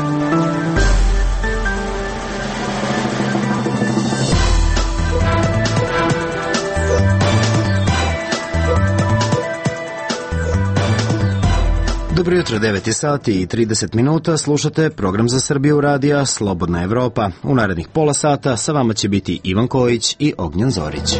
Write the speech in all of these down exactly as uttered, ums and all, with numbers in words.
Dobro jutro, devet sati i trideset minuta, slušate program za Srbiju radija Slobodna Evropa. U narednih pola sata sa vama će biti Ivan Kojić i Ognjan Zorić.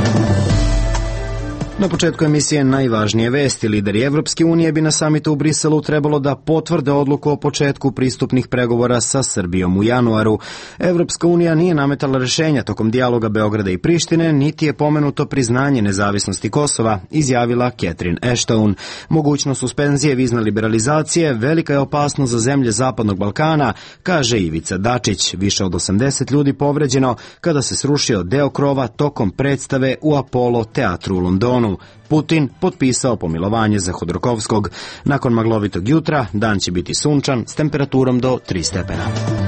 Na početku emisije najvažnije vesti. Lideri Evropske unije bi na samitu u Briselu trebalo da potvrde odluku o početku pristupnih pregovora sa Srbijom u januaru. Evropska unija nije nametala rešenja tokom dijaloga Beograda i Prištine, niti je pomenuto priznanje nezavisnosti Kosova, izjavila Catherine Ashton. Mogućnost suspenzije vizne liberalizacije velika je opasnost za zemlje Zapadnog Balkana, kaže Ivica Dačić. Više od osamdeset ljudi povređeno kada se srušio deo krova tokom predstave u Apollo teatru u Londonu. Putin potpisao pomilovanje za Hodorkovskog. Nakon maglovitog jutra, dan će biti sunčan s temperaturom do tri stepena.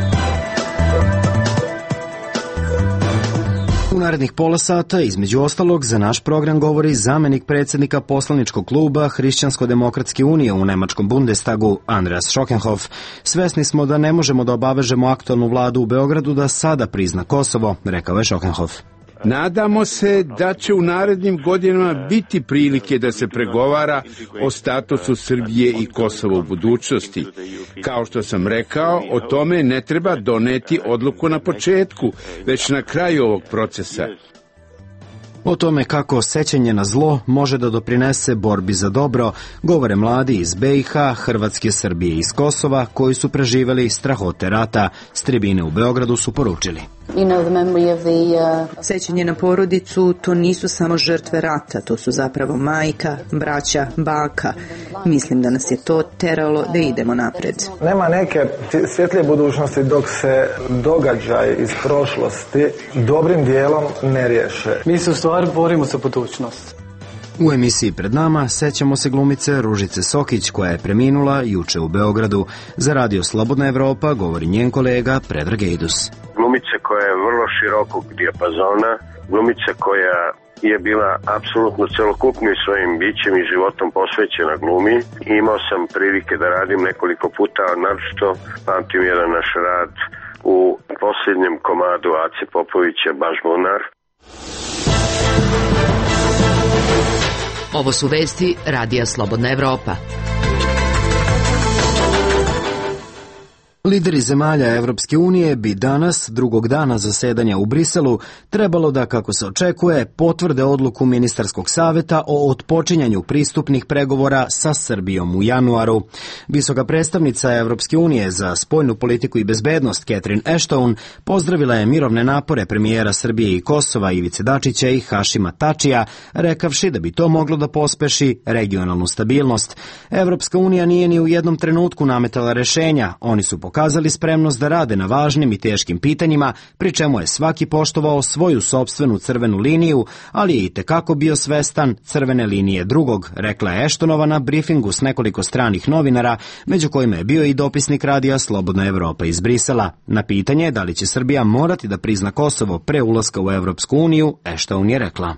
U narednih pola sata, između ostalog, za naš program govori zamenik predsjednika poslaničkog kluba Hrišćansko-demokratske unije u Nemačkom Bundestagu, Andreas Schockenhoff. Svesni smo da ne možemo da obavežemo aktualnu vladu u Beogradu da sada prizna Kosovo, rekao je Schockenhoff. Nadamo se da će u narednim godinama biti prilike da se pregovara o statusu Srbije i Kosova u budućnosti. Kao što sam rekao, o tome ne treba doneti odluku na početku, već na kraju ovog procesa. O tome kako sećanje na zlo može da doprinese borbi za dobro, govore mladi iz B i H, Hrvatske, Srbije i iz Kosova, koji su preživeli strahote rata. S tribine u Beogradu su poručili. Sećanje na porodicu, to nisu samo žrtve rata, to su zapravo majka, braća, baka. Mislim da nas je to teralo da idemo napred. Nema neke svjetlije budućnosti dok se događaj iz prošlosti dobrim dijelom ne riješe. Mi se u stvari borimo za budućnost. U emisiji pred nama sećamo se glumice Ružice Sokić, koja je preminula juče u Beogradu. Za radio Slobodna Evropa govori njen kolega Predrag Ejdus. Glumica koja je vrlo širokog dijapazona, glumica koja je bila apsolutno celokupnim svojim bićem i životom posvećena glumi. Imao sam prilike da radim nekoliko puta, naročito pamtim jedan naš rad u posljednjem komadu Ace Popovića Bažbunar. Ovo su vesti radija Slobodna Evropa. Lideri zemalja Evropske unije bi danas, drugog dana zasedanja u Briselu, trebalo da, kako se očekuje, potvrde odluku ministarskog saveta o otpočinjanju pristupnih pregovora sa Srbijom u januaru. Visoka predstavnica Evropske unije za spoljnu politiku i bezbednost Catherine Ashton pozdravila je mirovne napore premijera Srbije i Kosova Ivice Dačića i Hašima Tačija, rekavši da bi to moglo da pospeši regionalnu stabilnost. Evropska unija nije ni u jednom trenutku nametala rešenja, oni su pokazali spremnost da rade na važnim i teškim pitanjima, pri čemu je svaki poštovao svoju sopstvenu crvenu liniju, ali je i tekako bio svestan crvene linije drugog, rekla je Ashtonova na brifingu s nekoliko stranih novinara, među kojima je bio i dopisnik radija Slobodna Evropa iz Brisela. Na pitanje da li će Srbija morati da prizna Kosovo pre ulaska u Evropsku uniju, Ashton je rekla.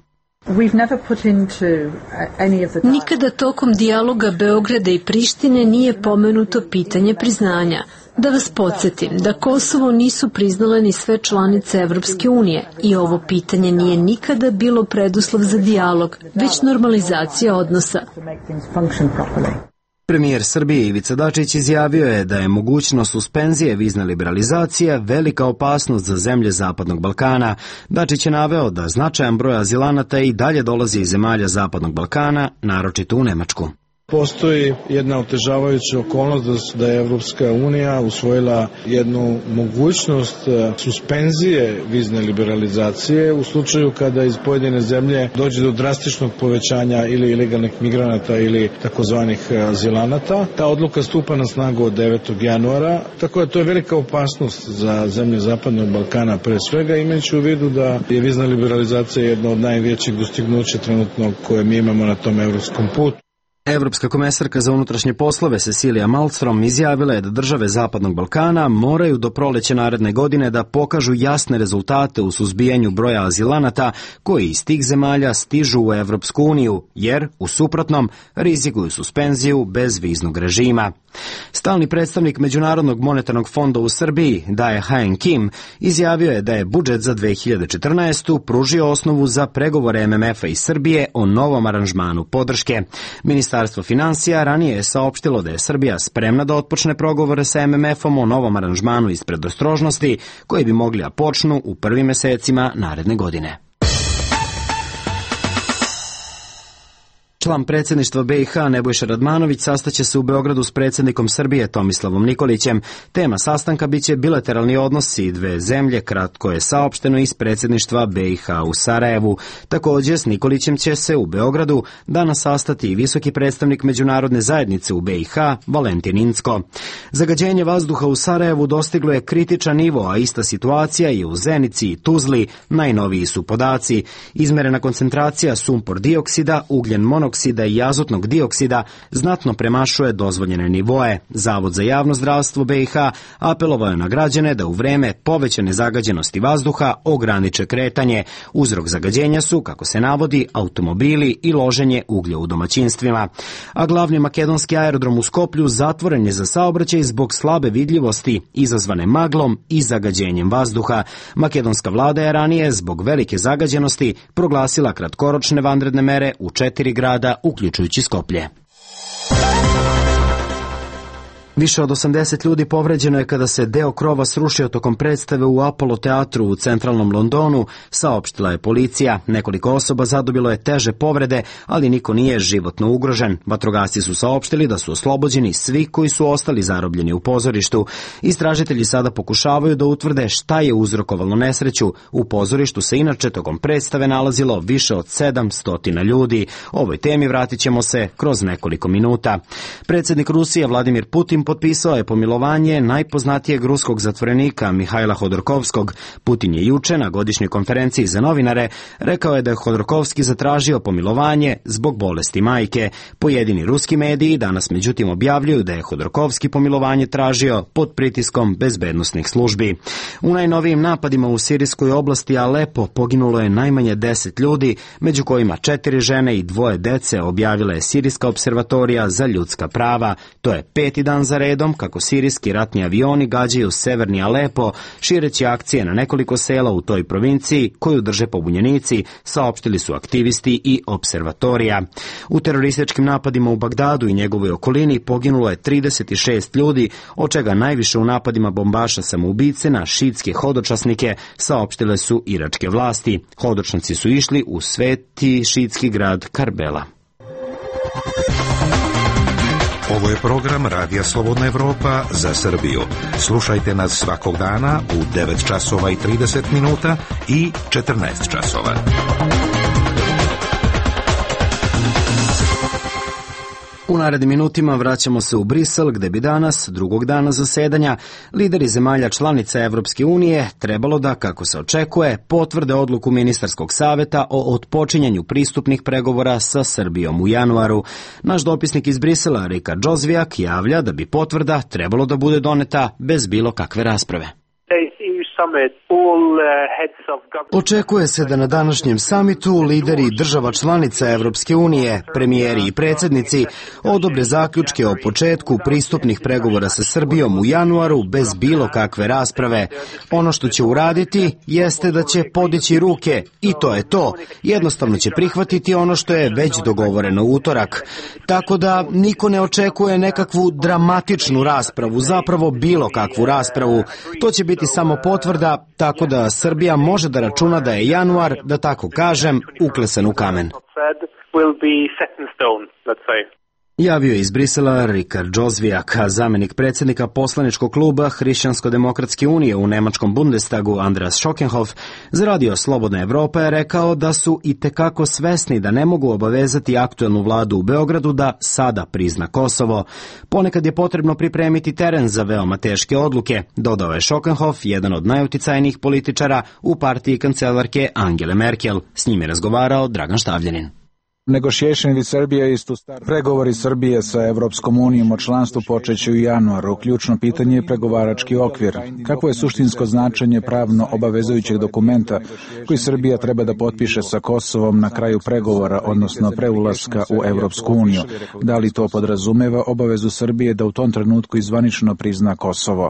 Nikada tokom dijaloga Beograda i Prištine nije pomenuto pitanje priznanja. Da vas podsjetim da Kosovo nisu priznale ni sve članice Evropske unije i ovo pitanje nije nikada bilo preduslov za dijalog, već normalizacija odnosa. Premijer Srbije Ivica Dačić izjavio je da je mogućnost suspenzije vizne liberalizacije velika opasnost za zemlje Zapadnog Balkana. Dačić je naveo da značajan broj azilanata i dalje dolazi iz zemalja Zapadnog Balkana, naročito u Nemačku. Postoji jedna otežavajuća okolnost da je Evropska unija usvojila jednu mogućnost suspenzije vizne liberalizacije u slučaju kada iz pojedine zemlje dođe do drastičnog povećanja ili ilegalnih migranata ili takozvanih azilanata. Ta odluka stupa na snagu od devetog januara, tako da to je velika opasnost za zemlje Zapadnog Balkana pre svega, imajući u vidu da je vizna liberalizacija jedna od najvećih dostignuća trenutno koje mi imamo na tom evropskom putu. Evropska komesarka za unutrašnje poslove Cecilia Malmström izjavila je da države Zapadnog Balkana moraju do proleća naredne godine da pokažu jasne rezultate u suzbijanju broja azilanata koji iz tih zemalja stižu u Evropsku uniju, jer u suprotnom rizikuju suspenziju bez viznog režima. Stalni predstavnik Međunarodnog monetarnog fonda u Srbiji, Dae Haen Kim, izjavio je da je budžet za dve hiljade četrnaestu. pružio osnovu za pregovore M M F-a i Srbije o novom aranžmanu podrške. Ministarstvo finansija ranije je saopštilo da je Srbija spremna da otpočne pregovore sa M M F-om o novom aranžmanu iz predostrožnosti, koji bi mogli da počnu u prvim mesecima naredne godine. Član predsjedništva B i H Nebojša Radmanović sastaće se u Beogradu s predsjednikom Srbije Tomislavom Nikolićem. Tema sastanka biće bilateralni odnosi dve zemlje, kratko je saopšteno iz predsjedništva B i H u Sarajevu. Također s Nikolićem će se u Beogradu danas sastati i visoki predstavnik međunarodne zajednice u B i H Valentin Incko. Zagađenje vazduha u Sarajevu dostiglo je kritičan nivo, a ista situacija je u Zenici i Tuzli. Najnoviji su podaci. Izmerena koncentracija sumpor dioksida, ugljen monoksida i azotnog dioksida znatno premašuje dozvoljene nivoe. Zavod za javno zdravstvo B i H apelovao je na građane da u vreme povećane zagađenosti vazduha ograniče kretanje. Uzrok zagađenja su, kako se navodi, automobili i loženje uglja u domaćinstvima. A glavni makedonski aerodrom u Skoplju zatvoren je za saobraćaj zbog slabe vidljivosti izazvane maglom i zagađenjem vazduha. Makedonska vlada je ranije zbog velike zagađenosti proglasila kratkoročne vanredne mere u četiri grada, uključujući Skoplje. Više od osamdeset ljudi povređeno je kada se deo krova srušio tokom predstave u Apollo teatru u centralnom Londonu, saopštila je policija. Nekoliko osoba zadobilo je teže povrede, ali niko nije životno ugrožen. Vatrogasci su saopštili da su oslobođeni svi koji su ostali zarobljeni u pozorištu. Istražitelji sada pokušavaju da utvrde šta je uzrokovalo nesreću. U pozorištu se inače tokom predstave nalazilo više od sedamsto ljudi. Ovoj temi vratit ćemo se kroz nekoliko minuta. Predsjednik Rusije Vladimir Putin potpisao je pomilovanje najpoznatijeg ruskog zatvorenika Mihajla Hodorkovskog. Putin je juče na godišnjoj konferenciji za novinare rekao je da je Hodorkovski zatražio pomilovanje zbog bolesti majke. Pojedini ruski mediji danas međutim objavljuju da je Hodorkovski pomilovanje tražio pod pritiskom bezbednosnih službi. U najnovijim napadima u sirijskoj oblasti Alepo poginulo je najmanje deset ljudi, među kojima četiri žene i dvoje dece, objavila je Sirijska observatorija za ljudska prava. To je peti dan za redom kako sirijski ratni avioni gađaju severni Alepo, šireći akcije na nekoliko sela u toj provinciji koju drže pobunjenici, saopštili su aktivisti i observatorija. U terorističkim napadima u Bagdadu i njegovoj okolini poginulo je trideset šest ljudi, od čega najviše u napadima bombaša samoubice na šiitske hodočasnike, saopštile su iračke vlasti. Hodočasnici su išli u sveti šiitski grad Karbela. Ovo je program Radija Slobodna Evropa za Srbiju. Slušajte nas svakog dana u devet časova i trideset minuta i četrnaest časova. U narednim minutima vraćamo se u Brisel, gde bi danas, drugog dana zasedanja, lideri zemalja članica Evropske unije trebalo da, kako se očekuje, potvrde odluku ministarskog saveta o otpočinjanju pristupnih pregovora sa Srbijom u januaru. Naš dopisnik iz Brisela, Rika Džozvijak, javlja da bi potvrda trebalo da bude doneta bez bilo kakve rasprave. Očekuje se da na današnjem samitu lideri država članica Evropske unije, premijeri i predsjednici odobre zaključke o početku pristupnih pregovora sa Srbijom u januaru bez bilo kakve rasprave. Ono što će uraditi jeste da će podići ruke i to je to. Jednostavno će prihvatiti ono što je već dogovoreno u utorak. Tako da niko ne očekuje nekakvu dramatičnu raspravu, zapravo bilo kakvu raspravu. To će biti samo potvrda, tako da Srbija može da računa da je januar, da tako kažem, uklesan u kamen. Javio je iz Brisela Rikard Džozvijak, zamjenik predsjednika poslaničkog kluba Hrišćansko-demokratske unije u nemačkom Bundestagu Andreas Schockenhoff za Radio Slobodna Evropa je rekao da su i tekako svesni da ne mogu obavezati aktuelnu vladu u Beogradu da sada prizna Kosovo. Ponekad je potrebno pripremiti teren za veoma teške odluke, dodao je Schockenhoff, jedan od najuticajnijih političara u partiji kancelarke Angele Merkel. S njim je razgovarao Dragan Štavljanin. Negotiation with Serbia is to start. Pregovori Srbije sa Evropskom unijom o članstvu počeće u januaru. Ključno pitanje je pregovarački okvir. Kakvo je suštinsko značenje pravno obavezujućeg dokumenta koji Srbija treba da potpiše sa Kosovom na kraju pregovora, odnosno preulaska u Evropsku uniju? Da li to podrazumeva obavezu Srbije da u tom trenutku izvanično prizna Kosovo?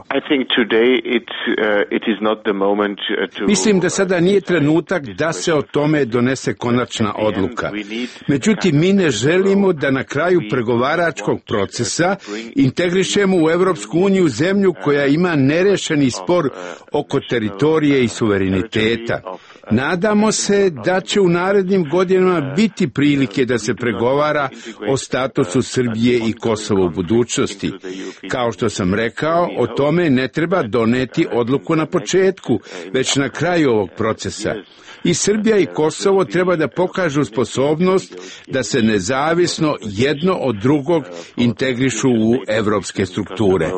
Mislim da sada nije trenutak da se o tome donese konačna odluka. Međutim, mi ne želimo da na kraju pregovaračkog procesa integrišemo u Evropsku uniju zemlju koja ima nerešeni spor oko teritorije i suvereniteta. Nadamo se da će u narednim godinama biti prilike da se pregovara o statusu Srbije i Kosova u budućnosti. Kao što sam rekao, o tome ne treba doneti odluku na početku, već na kraju ovog procesa. I Srbija i Kosovo treba da pokažu sposobnost da se nezavisno jedno od drugog integrišu u evropske strukture.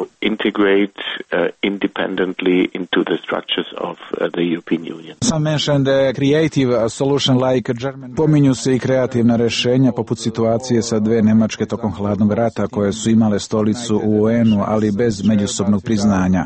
Pominju se i kreativna rešenja poput situacije sa dve Nemačke tokom hladnog rata koje su imale stolicu u U N-u, ali bez međusobnog priznanja.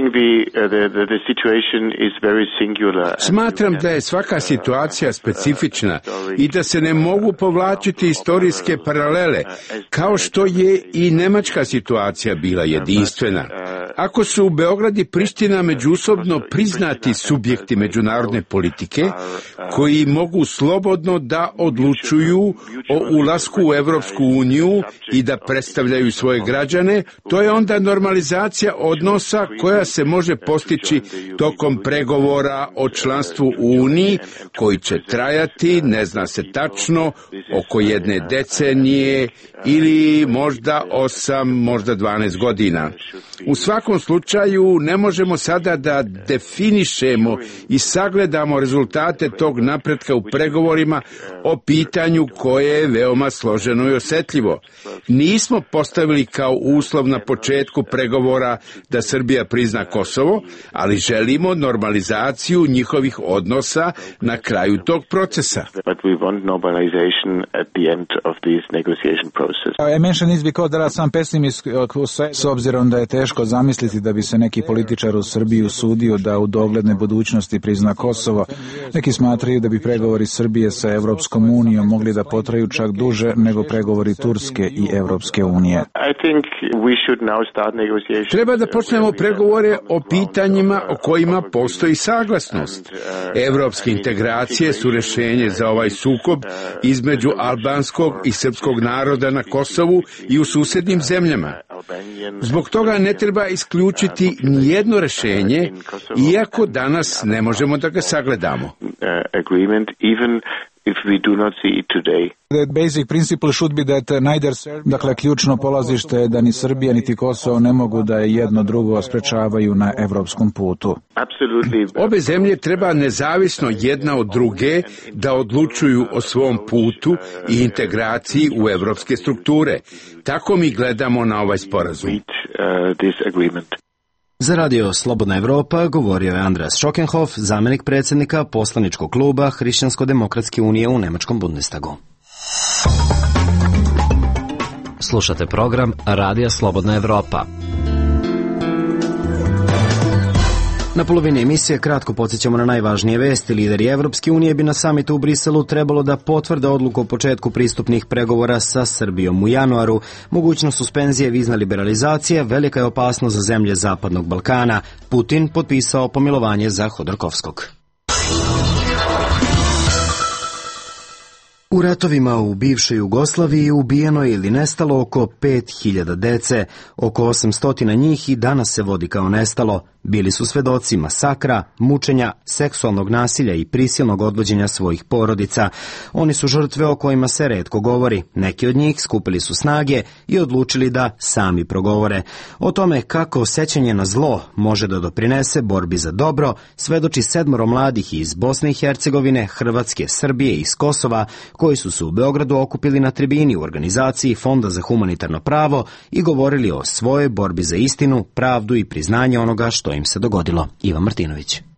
Smatram da je svaka situacija specifična i da se ne mogu povlačiti istorijske paralele, kao što je i nemačka situacija bila jedinstvena. Ako su u Beograd i Priština međusobno priznati subjekti međunarodne politike, koji mogu slobodno da odlučuju o ulasku u Evropsku uniju i da predstavljaju svoje građane, to je onda normalizacija odnosa koja se može postići tokom pregovora o članstvu u Uniji, koji će trajati, ne zna se tačno, oko jedne decenije ili možda osam, možda dvanaest godina. U svakom slučaju ne možemo sada da definišemo i sagledamo rezultate tog napretka u pregovorima o pitanju koje je veoma složeno i osetljivo. Nismo postavili kao uslov na početku pregovora da Srbija prizna Kosovo, ali želimo normalizaciju njihovih odnosa na kraju tog procesa. S obzirom da je teško zamisliti da bi se neki političar u Srbiji usudio da u dogledne budućnosti prizna Kosovo, neki smatraju da bi pregovori Srbije sa Evropskom unijom mogli da potraju čak duže nego pregovori Turske i Evropske unije. Treba da počnemo pregovore o pitanjima o kojima postoji saglasnost. Evropske integracije su rešenje za ovaj sukob između albanskog i srpskog naroda na Kosovu i u susednim zemljama. Zbog toga ne treba isključiti nijedno rešenje, iako danas ne možemo da ga sagledamo. The basic principle should be that neither Serbia, dakle ključno polazište je da ni Srbija niti Kosovo ne mogu da jedno drugo sprečavaju na evropskom putu. Obe zemlje treba nezavisno jedna od druge da odlučuju o svom putu i integraciji u evropske strukture. Tako mi gledamo na ovaj sporazum. Za radio Slobodna Evropa govorio je Andreas Schockenhoff, zamenik predsjednika poslaničkog kluba Hrišćansko-demokratske unije u Nemačkom Bundestagu. Slušate program Radija Slobodna Evropa. Na polovini emisije kratko podsjećamo na najvažnije vesti. Lideri Evropske unije bi na samitu u Briselu trebalo da potvrde odluku o početku pristupnih pregovora sa Srbijom u januaru. Mogućnost suspenzije vizne liberalizacije velika je opasnost za zemlje Zapadnog Balkana. Putin potpisao pomilovanje za Hodorkovskog. U ratovima u bivšoj Jugoslaviji ubijeno je ili nestalo oko pet hiljada dece, oko osamsto njih i danas se vodi kao nestalo. Bili su svedoci masakra, mučenja, seksualnog nasilja i prisilnog odvođenja svojih porodica. Oni su žrtve o kojima se retko govori. Neki od njih skupili su snage i odlučili da sami progovore. O tome kako sećanje na zlo može da doprinese borbi za dobro, svedoči sedmoro mladih iz Bosne i Hercegovine, Hrvatske, Srbije i iz Kosova, koji su se u Beogradu okupili na tribini u organizaciji Fonda za humanitarno pravo i govorili o svojoj borbi za istinu, pravdu i priznanje onoga što im se dogodilo. Ivan Martinović.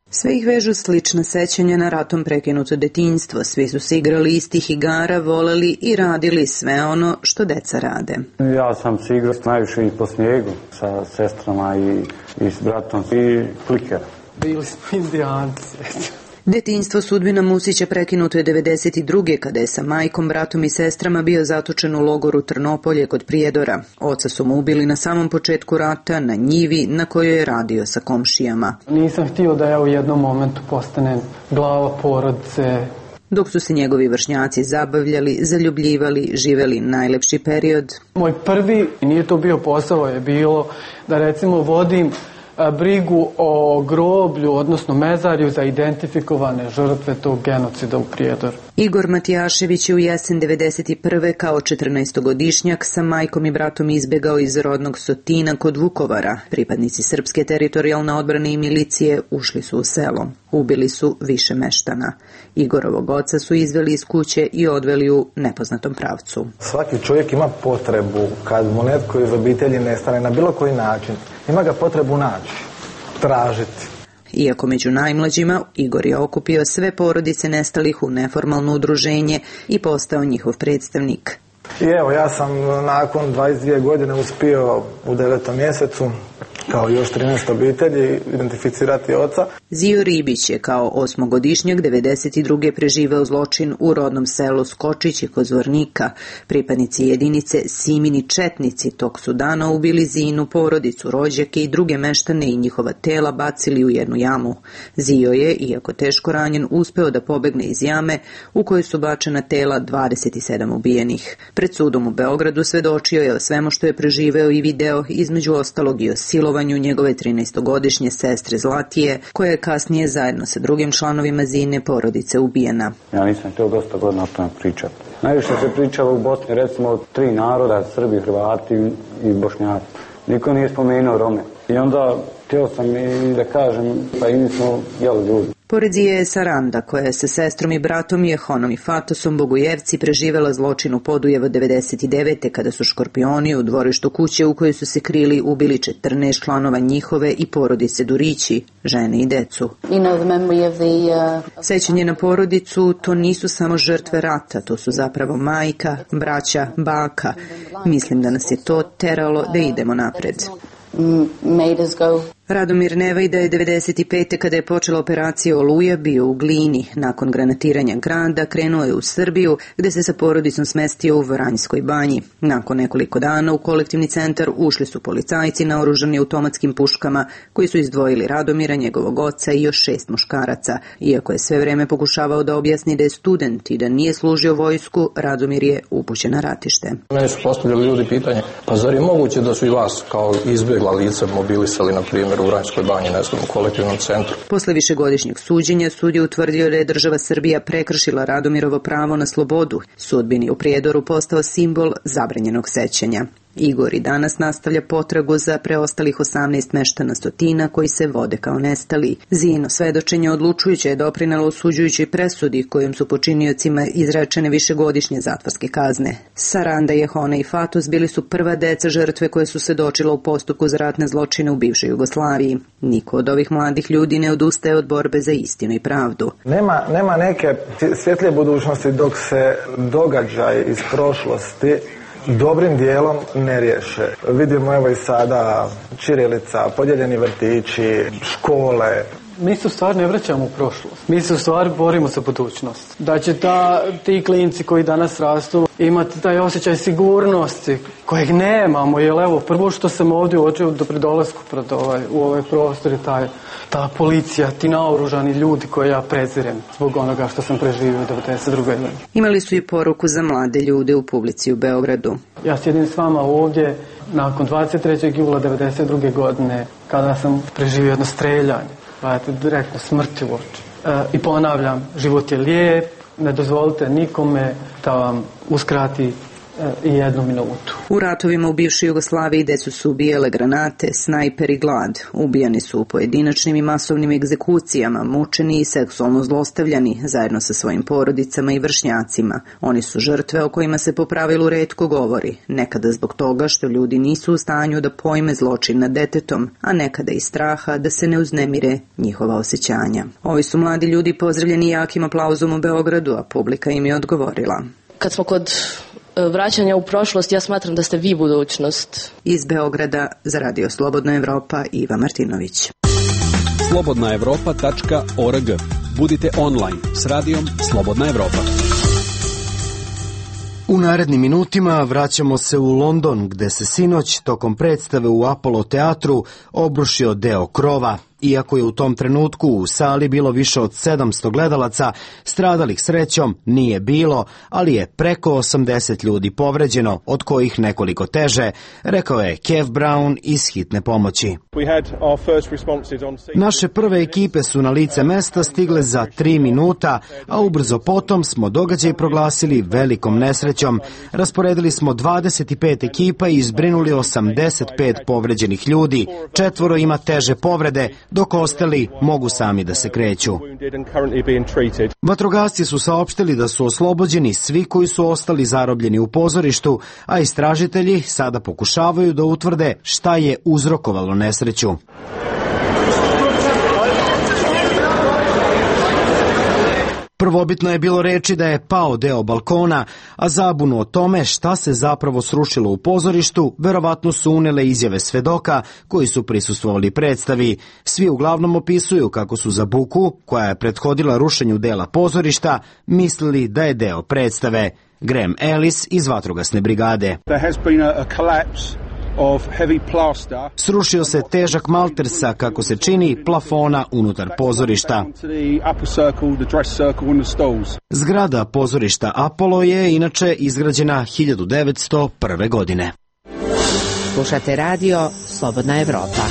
Sve ih vežu slična sećanja na ratom prekinuto detinjstvo. Svi su se igrali istih igara, voleli i radili sve ono što deca rade. Ja sam se igrao najviše i po snijegu sa sestrama i, i s bratom i flikera. Bili smo indijanci. Detinjstvo Sudbina Musića prekinuto je devedeset druge kada je sa majkom, bratom i sestrama bio zatočen u logoru Trnopolje kod Prijedora. Oca su mu ubili na samom početku rata, na njivi na kojoj je radio sa komšijama. Nisam htio da ja u jednom momentu postanem glava porodice. Dok su se njegovi vršnjaci zabavljali, zaljubljivali, živeli najlepši period. Moj prvi, nije to bio posao, je bilo da recimo vodim brigu o groblju, odnosno mezarju za identifikovane žrtve tog genocida u Prijedoru. Igor Matijašević je u jesen devedeset prve kao četrnaestogodišnjak sa majkom i bratom izbegao iz rodnog Sotina kod Vukovara. Pripadnici Srpske teritorijalne odbrane i milicije ušli su u selo. Ubili su više meštana. Igorovog oca su izveli iz kuće i odveli u nepoznatom pravcu. Svaki čovjek ima potrebu, kad mu netko iz obitelji nestane na bilo koji način, ima ga potrebu naći, tražiti. Iako među najmlađima, Igor je okupio sve porodice nestalih u neformalno udruženje i postao njihov predstavnik. I evo, ja sam nakon dvadeset dvije godine uspio u devetom mjesecu, kao još trinaest obitelji, identificirati oca. Zio Ribić je kao osmogodišnjak devedeset druge preživeo zločin u rodnom selu Skočići kod Zvornika. Pripadnici jedinice Simini četnici tog su dana ubili Zinu porodicu, rođake i druge meštane i njihova tela bacili u jednu jamu. Zio je, iako teško ranjen, uspeo da pobegne iz jame u kojoj su bačena tela dvadeset sedam ubijenih. Pred sudom u Beogradu svedočio je o svemu što je preživeo i video, između ostalog i o silovanju njegove trinaestogodišnje sestre Zlatije, koja je kasnije zajedno sa drugim članovima Zine porodice ubijena. Ja nisam htio dosta godina o tome pričati. Najviše se pričalo u Bosni, recimo od tri naroda, Srbi, Hrvati i Bošnjaci. Niko nije spomenuo Rome. I onda htio sam i da kažem, pa i mi smo jeli ljudi. Pored Zije je Saranda, koja je sa sestrom i bratom Jehonom i Fatosom Bogujevci preživela zločin u Podujevo devedeset devete kada su škorpioni u dvorištu kuće u kojoj su se krili ubili četrnaest članova njihove i porodice Durići, žene i decu. Sećanje na porodicu, to nisu samo žrtve rata, to su zapravo majka, braća, baka. Mislim da nas je to teralo da idemo napred. Radomir Nevajda je devedeset pete kada je počela operacija Oluja bio u Glini. Nakon granatiranja grada krenuo je u Srbiju gde se sa porodicom smestio u Vranjskoj banji. Nakon nekoliko dana u kolektivni centar ušli su policajci naoružani automatskim puškama koji su izdvojili Radomira, njegovog oca i još šest muškaraca. Iako je sve vreme pokušavao da objasni da je student i da nije služio vojsku, Radomir je upućen na ratište. Meni su postavljali ljudi pitanje, pa zar je moguće da su i vas kao izbjegla lica mobilisali, na primjer, u Vranjskoj banji, ne znam, u kolektivnom centru. Posle višegodišnjeg suđenja sud je utvrdio da je država Srbija prekršila Radomirovo pravo na slobodu. Sudbin je u Prijedoru postao simbol zabranjenog sećanja. Igor i danas nastavlja potragu za preostalih osamnaest meštana Sotina koji se vode kao nestali. Zino svedočenje odlučujuće je doprinelo osuđujućoj presudi kojom su počiniocima izrečene višegodišnje zatvorske kazne. Saranda, Jehona i Fatos bili su prva deca žrtve koje su svedočila u postupku za ratne zločine u bivšoj Jugoslaviji. Niko od ovih mladih ljudi ne odustaje od borbe za istinu i pravdu. Nema, nema neke svjetlije budućnosti dok se događaj iz prošlosti dobrim dijelom ne riješe. Vidimo evo i sada ćirilica, podijeljeni vrtići, škole. Mi se u stvari ne vraćamo u prošlost. Mi se u stvari borimo za budućnost. Da će ta, ti klinci koji danas rastu imati taj osjećaj sigurnosti kojeg nemamo. Jer evo, prvo što sam ovdje uočio do predolasku pred ovaj, u ovaj prostor je taj, ta policija, ti naoružani ljudi koje ja prezirem zbog onoga što sam preživio u devedeset druge godine. Imali su i poruku za mlade ljude u publici u Beogradu. Ja sjedim s vama ovdje nakon dvadeset trećeg jula devedeset druge godine kada sam preživio jedno streljanje. Gledajte, direktno smrti u oči. E, I ponavljam, život je lijep, ne dozvolite nikome da vam uskrati e, i jednu minutu. U ratovima u bivšoj Jugoslaviji decu su ubijale granate, snajper i glad. Ubijani su u pojedinačnim i masovnim egzekucijama, mučeni i seksualno zlostavljani, zajedno sa svojim porodicama i vršnjacima. Oni su žrtve o kojima se po pravilu retko govori, nekada zbog toga što ljudi nisu u stanju da pojme zločin nad detetom, a nekada iz straha da se ne uznemire njihova osjećanja. Ovi su mladi ljudi pozdravljeni jakim aplauzom u Beogradu, a publika im je odgovorila. Kad smo kod vraćanja u prošlost, ja smatram da ste vi budućnost. Iz Beograda za Radio Slobodna Evropa, Iva Martinović. slobodna evropa tačka org. Budite online s radijom Slobodna Evropa. U narednim minutima vraćamo se u London, gde se sinoć tokom predstave u Apollo teatru obrušio deo krova. Iako je u tom trenutku u sali bilo više od sedamsto gledalaca, stradalih srećom nije bilo, ali je preko osamdeset ljudi povređeno, od kojih nekoliko teže, rekao je Kev Brown iz hitne pomoći. Naše prve ekipe su na lice mesta stigle za tri minuta, a ubrzo potom smo događaj proglasili velikom nesrećom. Rasporedili smo dvadeset pet ekipa i izbrinuli osamdeset pet povređenih ljudi. Četvoro ima teže povrede, dok ostali mogu sami da se kreću. Vatrogasci su saopštili da su oslobođeni svi koji su ostali zarobljeni u pozorištu, a istražitelji sada pokušavaju da utvrde šta je uzrokovalo nesreću. Prvobitno je bilo reči da je pao deo balkona, a zabunu o tome šta se zapravo srušilo u pozorištu verovatno su unele izjave svedoka koji su prisustvovali predstavi. Svi uglavnom opisuju kako su za buku, koja je prethodila rušenju dela pozorišta, mislili da je deo predstave. Graham Ellis iz vatrogasne brigade. Srušio se težak malter sa, kako se čini, plafona unutar pozorišta. Zgrada pozorišta Apollo je inače izgrađena hiljadu devetsto prve. godine. Slušate radio Slobodna Evropa.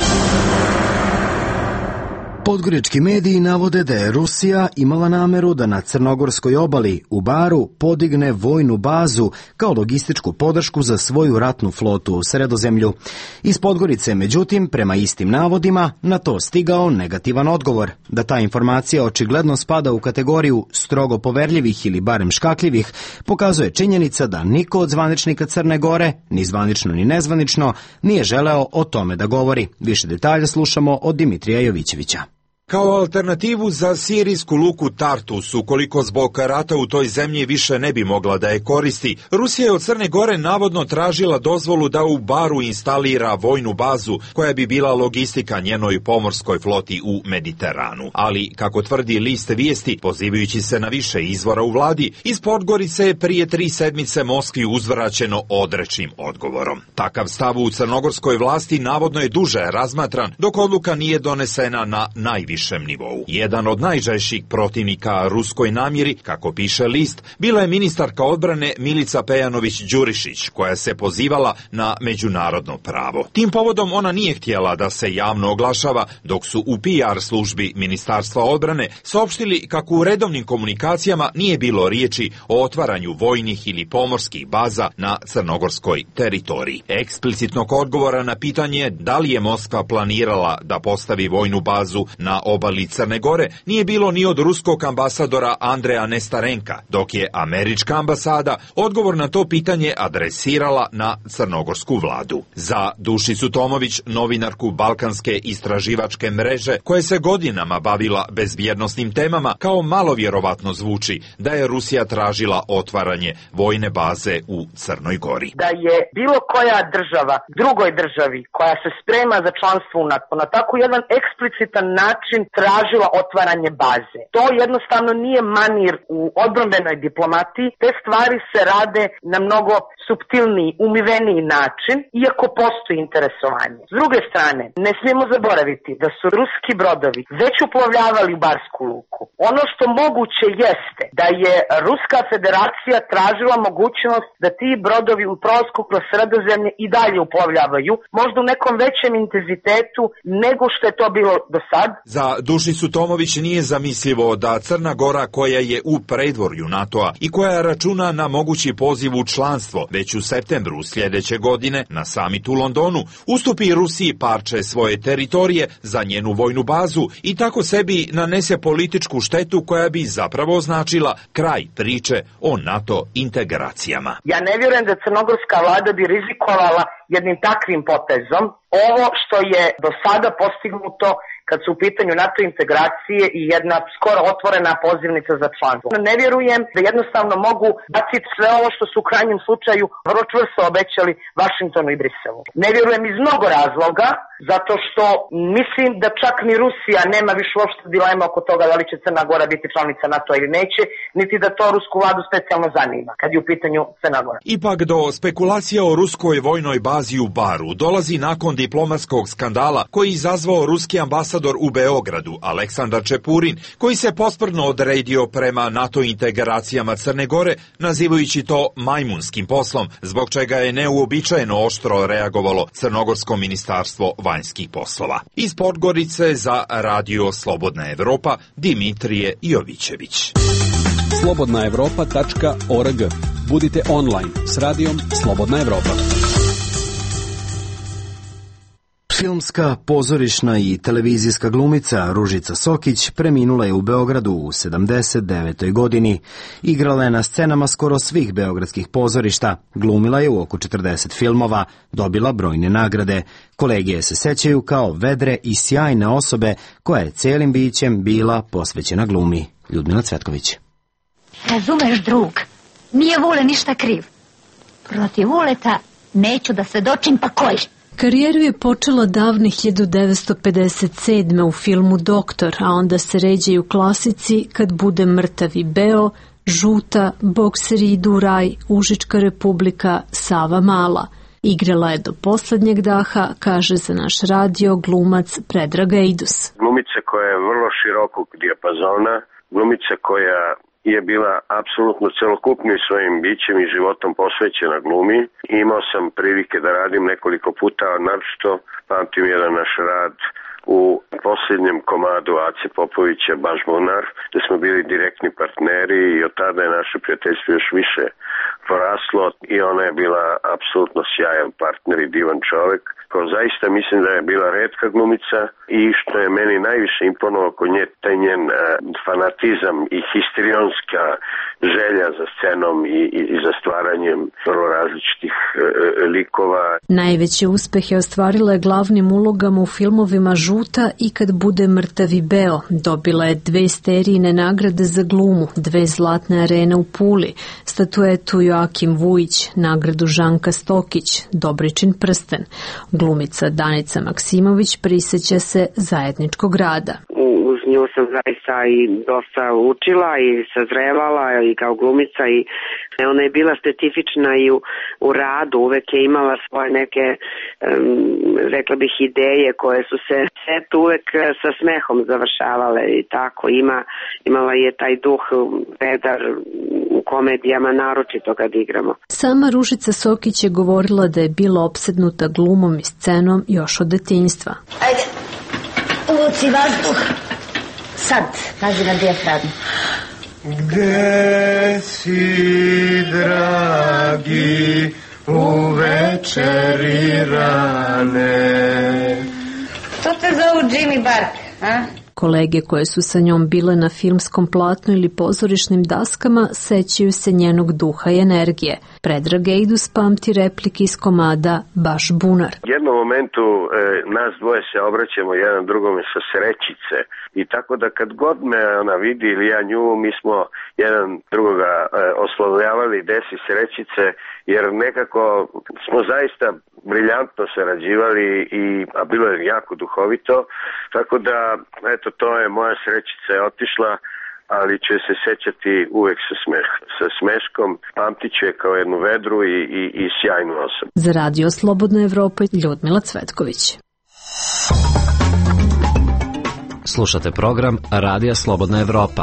Podgorički mediji navode da je Rusija imala nameru da na crnogorskoj obali u Baru podigne vojnu bazu kao logističku podršku za svoju ratnu flotu u Sredozemlju. Iz Podgorice, međutim, prema istim navodima, na to stigao negativan odgovor. Da ta informacija očigledno spada u kategoriju strogo poverljivih ili barem škakljivih, pokazuje činjenica da niko od zvaničnika Crne Gore, ni zvanično ni nezvanično, nije želeo o tome da govori. Više detalja slušamo od Dimitrija Jovićevića. Kao alternativu za sirijsku luku Tartus, ukoliko zbog rata u toj zemlji više ne bi mogla da je koristi, Rusija je od Crne Gore navodno tražila dozvolu da u Baru instalira vojnu bazu koja bi bila logistika njenoj pomorskoj floti u Mediteranu. Ali, kako tvrdi list vijesti, pozivajući se na više izvora u vladi, iz Podgorice je prije tri sedmice Moskvi uzvraćeno odrečnim odgovorom. Takav stav u crnogorskoj vlasti navodno je duže razmatran, dok odluka nije donesena na najviše nivou. Jedan od najžešćih protivnika ruskoj namjeri, kako piše list, bila je ministarka odbrane Milica Pejanović-Đurišić, koja se pozivala na međunarodno pravo. Tim povodom ona nije htjela da se javno oglašava, dok su u P R službi Ministarstva odbrane saopštili kako u redovnim komunikacijama nije bilo riječi o otvaranju vojnih ili pomorskih baza na crnogorskoj teritoriji. Eksplicitnog odgovora na pitanje da li je Moskva planirala da postavi vojnu bazu na obali Crne Gore nije bilo ni od ruskog ambasadora Andreja Nestarenka, dok je američka ambasada odgovor na to pitanje adresirala na crnogorsku vladu. Za Dušicu Tomović, novinarku Balkanske istraživačke mreže, koje se godinama bavila bezbjednosnim temama, kao malo vjerovatno zvuči da je Rusija tražila otvaranje vojne baze u Crnoj Gori. Da je bilo koja država drugoj državi koja se sprema za članstvo u NATO na tako jedan eksplicitan način tražila otvaranje baze. To jednostavno nije manir u odbrambenoj diplomatiji, te stvari se rade na mnogo suptilniji, umiveniji način, iako postoji interesovanje. S druge strane, ne smijemo zaboraviti da su ruski brodovi već uplovljavali u Barsku luku. Ono što moguće jeste da je Ruska federacija tražila mogućnost da ti brodovi u prolasku kroz Sredozemlje i dalje uplovljavaju, možda u nekom većem intenzitetu nego što je to bilo do sad. Za Dušicu Tomović nije zamislivo da Crna Gora, koja je u predvorju NATO-a i koja računa na mogući poziv u članstvo već u septembru sljedeće godine na samitu u Londonu, ustupi Rusiji parče svoje teritorije za njenu vojnu bazu i tako sebi nanese političku štetu koja bi zapravo značila kraj priče o NATO integracijama. Ja ne vjerujem da crnogorska vlada bi rizikovala jednim takvim potezom ovo što je do sada postignuto kad su u pitanju NATO integracije i jedna skoro otvorena pozivnica za članstvo. Ne vjerujem da jednostavno mogu baciti sve ovo što su u krajnjem slučaju vrlo čvrsto obećali Vašingtonu i Briselu. Ne vjerujem iz mnogo razloga, zato što mislim da čak ni Rusija nema više uopšte dilema oko toga da li će Crna Gora biti članica NATO ili neće, niti da to rusku vladu specijalno zanima kad je u pitanju Crna Gora. Ipak do spekulacija o ruskoj vojnoj bazi u Baru dolazi nakon diplomatskog skandala koji je izazvao ruski ambasador u Beogradu, Aleksandar Čepurin, koji se posprdno odredio prema NATO integracijama Crne Gore, nazivajući to majmunskim poslom, zbog čega je neuobičajeno oštro reagovalo Crnogorsko ministarstvo vanjskih poslova. Iz Podgorice za Radio Slobodna Evropa, Dimitrije Jovićević. slobodna evropa tačka org. Budite online s radijom Slobodna Evropa. Filmska, pozorišna i televizijska glumica Ružica Sokić preminula je u Beogradu u sedamdeset devetoj godini. Igrala je na scenama skoro svih beogradskih pozorišta, glumila je u oko četrdeset filmova, dobila brojne nagrade. Kolege je se sećaju kao vedre i sjajne osobe koja je celim bićem bila posvećena glumi. Ljudmila Cvetković. Razumeš, drug, nije Vule ništa kriv. Protiv Vuleta neću da svedočim, pa koji? Karijeru je počela davne hiljadu devetsto pedeset sedme u filmu Doktor, a onda se ređaju klasici Kad bude mrtav i beo, Žuta, Bokseri idu u raj, Užička republika, Sava mala. Igrala je do poslednjeg daha, kaže za naš radio glumac Predrag Ejdus. Glumica koja je vrlo širokog dijapazona, glumica koja je bila apsolutno celokupnim svojim bićem i životom posvećena glumi. Imao sam prilike da radim nekoliko puta, naročito pamtim jedan naš rad u posljednjem komadu Ace Popovića Bažbunar, gde smo bili direktni partneri i od tada je naše prijateljstvo još više poraslo i ona je bila apsolutno sjajan partner i divan čovek. Kao zaista mislim da je bila retka glumica i što je meni najviše imponovalo kod nje, taj njen uh, fanatizam i histrionska želja za scenom i, i, i za stvaranjem vrlo različitih uh, likova. Najveće uspehe ostvarila je glavnim ulogama u filmovima Žuta i Kad bude mrtav i beo. Dobila je dve sterijine nagrade za glumu, dve zlatne arene u Puli, statuetu Joakim Vujić, nagradu Žanka Stokić, Dobričin prsten. Glumica Danica Maksimović priseća se zajedničkog rada. Uz nju sam zaista i dosta učila i sazrevala i kao glumica i ona je bila specifična i u, u radu, uvek je imala svoje neke, um, rekla bih, ideje koje su se set uvek sa smehom završavale i tako. Ima, imala je taj duh vedar u komedijama, naročito kad igramo. Sama Ružica Sokić je govorila da je bila opsednuta glumom i scenom još od detinjstva. Ajde, uvuci vazduh. Sad, pazi na dijafragmu. Gde si, dragi, u večeri rane? To te zovu Jimmy Barker, a? Kolege koje su sa njom bile na filmskom platnu ili pozorišnim daskama sećaju se njenog duha i energije. Predrag Ejdus pamti replike iz komada Baš bunar. U jednom momentu e, nas dvoje se obraćamo jedan drugome sa srećice i tako da kad god me ona vidi ili ja nju, mi smo jedan drugoga e, oslovljavali desi srećice, jer nekako smo zaista briljantno sarađivali i a bilo je jako duhovito, tako da eto to je moja srećica je otišla, ali će se sećati uvek sa, smeh, sa smeškom, pamtit će kao jednu vedru i, i, i sjajnu osobu. Za Radio Slobodna Evropa, Ljudmila Cvetković. Slušate program Radija Slobodna Evropa.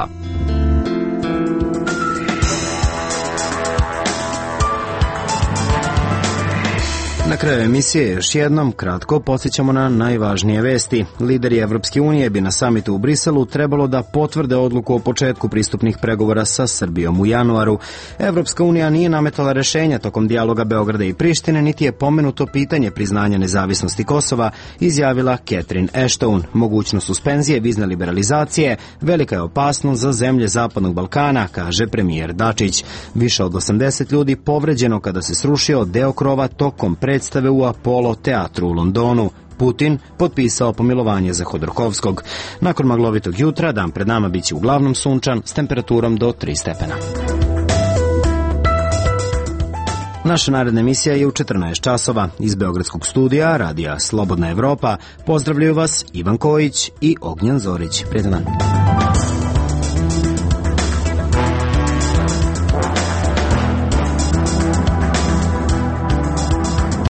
Na kraju emisije još jednom kratko podsjećamo na najvažnije vesti. Lideri Evropske unije bi na samitu u Briselu trebalo da potvrde odluku o početku pristupnih pregovora sa Srbijom u januaru. Evropska unija nije nametala rešenja tokom dijaloga Beograda i Prištine, niti je pomenuto pitanje priznanja nezavisnosti Kosova, izjavila Catherine Ashton. Mogućnost suspenzije vizne liberalizacije velika je opasnost za zemlje Zapadnog Balkana, kaže premijer Dačić. Više od osamdeset ljudi povređeno kada se srušio deo krova tokom predstave u Apollo teatru u Londonu. Putin potpisao pomilovanje za Hodorkovskog. Nakon maglovitog jutra, dan pred nama biće uglavnom sunčan s temperaturom do tri stepena. Naša naredna emisija je u četrnaest časova. Iz Beogradskog studija Radija Slobodna Evropa pozdravljaju vas Ivan Kojić i Ognjen Zorić. Prijetan dan.